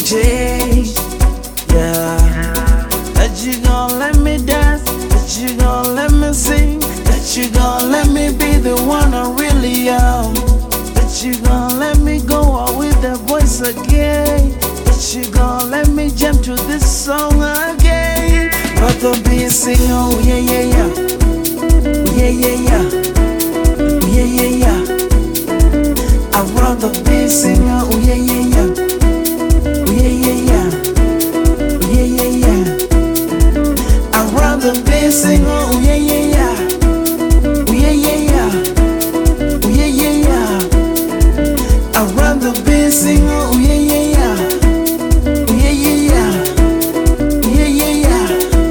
change. Yeah. That you gon' let me dance, that you gon' let me sing, that you gon' let me be the one I really am. That you gon' let me go out with that voice again. That you gon' let me jump to this song again. Rather be singing, oh yeah, yeah, yeah. Yeah, yeah, yeah. Yeah, yeah, yeah. I'd rather be singing, oh yeah, yeah, yeah. Yeah, yeah, yeah. Yeah, yeah, yeah. I'd rather be singing, oh yeah, yeah, yeah. Yeah, yeah, yeah. Yeah, yeah, yeah. I'd rather be singing, oh yeah, yeah, yeah. Yeah, yeah, yeah. Yeah, yeah, yeah.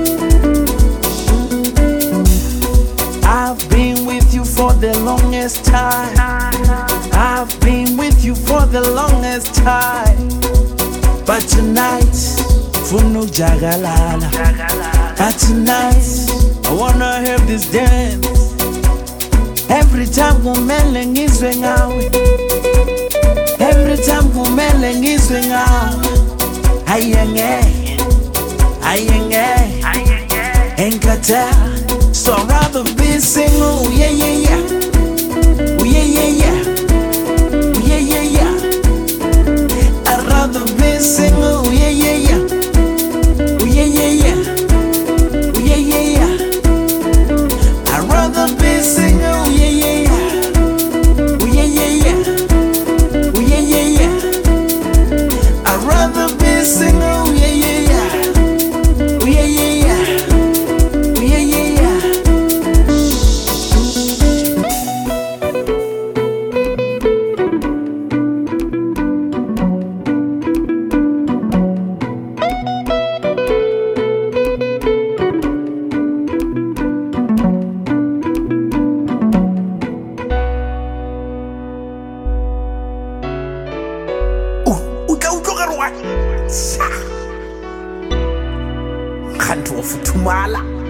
I've been with you for the longest time. I've been with you for the longest time. But tonight, Funu Jagalala. But tonight, I wanna have this dance. Every time Gumeleng is swing out. Every time Gumeleng is swing out. Ayenge, ayenge, enkata. So I'd rather be singing, oh yeah, yeah, yeah. Oh yeah, yeah, yeah. Oh yeah, yeah, yeah. I'd rather be singing, oh yeah, yeah, yeah. Oh yeah, yeah, yeah. Oh yeah, yeah, yeah. I'd rather be singing, oh yeah, yeah, yeah. Oh yeah, yeah, yeah. Oh yeah, yeah, yeah. I'd rather be singing, oh yeah, yeah, yeah. Oh yeah, yeah, yeah. Oh yeah, yeah, yeah. Kanto of Tumala.